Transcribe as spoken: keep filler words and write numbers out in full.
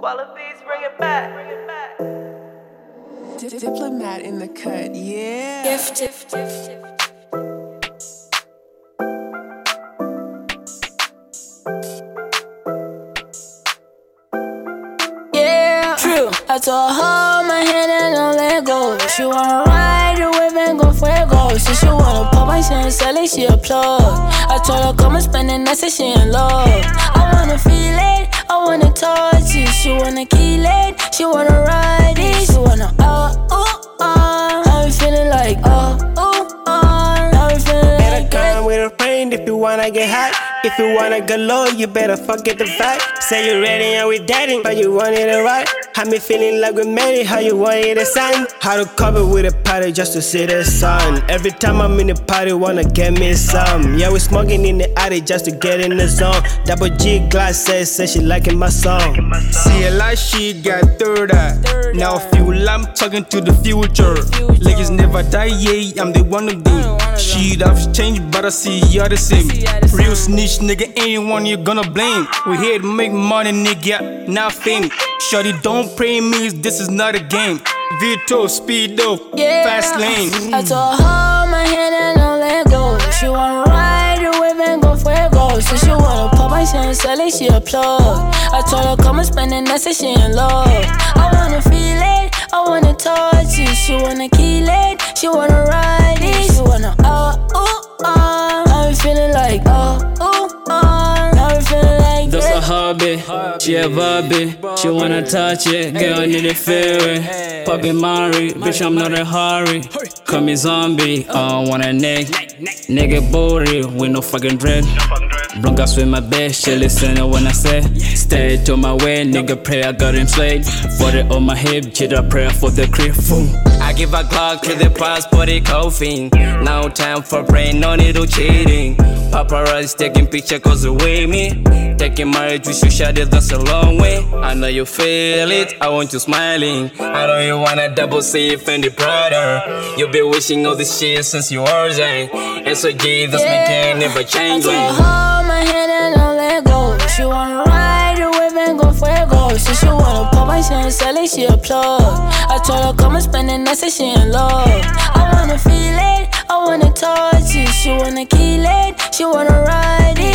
Qualities, bring it back. Bring it back. Diplomat in the cut, yeah. Gift, gift, gift. Yeah, true. I told her my hand and don't let go. She wanna ride the wave and go fuego. So she wanna pop my shit and sell it, she a plug. I told her come and spend it, I said she in love. I wanna feel it, I wanna touch it. She wanna kill it, she wanna ride it. She wanna uh, ooh, uh. I be feeling like uh, ooh, uh. I be feeling like come with a friend if you wanna get hot. If you wanna go low, you better forget the vibe. Say you ready and we dating, but you want it right. Have me feeling like we made it, how you want it a sign. How to cover with a party just to see the sun. Every time I'm in the party, wanna get me some. Yeah, we smoking in the attic just to get in the zone. Double G glasses, say she liking my song. See a lot shit got third eye. Now fuel, I'm talking to the future. Ladies never die, yeah, I'm the one of them. Shit, I've changed, but I see you're the same. Real snitch, nigga, anyone you gonna blame. We here to make money, nigga, not fame. Shorty, don't pray me, this is not a game. Vito, speedo, yeah. Fast lane. I told her my hand and don't let go. She wanna ride the wave and go fuego. So she wanna pop my shit and sell it, she a plug. I told her come and spend it, I said she in love. I wanna feel it, I wanna touch it. She wanna kill it, she wanna ride it. She wanna uh, ooh, uh. I be feeling like uh, ooh, uh. I be feeling like that's a hobby, she a Barbie. She wanna touch it, girl need to feel it. Pocket Mari, bitch I'm not in a hurry. Call me zombie, I don't want a neck. Nigga booty with no fucking dread. Broncos with my bitch, she listen when I say. Stay to my way, nigga pray I got him slayed. forty on my hip, jita prayer for the crib. I give a Glock to the passport, it coughing. No time for praying, no need to cheating. Paparazzi taking picture cause the way me. Taking marriage, we should share it, that's a long way. I know you feel it, I want you smiling. I know you wanna double safe and the brother. You been wishing all this shit since you were young. S O G, that's yeah. my game, never change. I told her my hand and don't let go. She wanna ride the wave and go fuego. So she wanna pop my shit and sell it, she a plug. I told her come and spend it, I said she in love. I wanna feel it, I wanna touch it. She wanna kill it, she wanna ride it.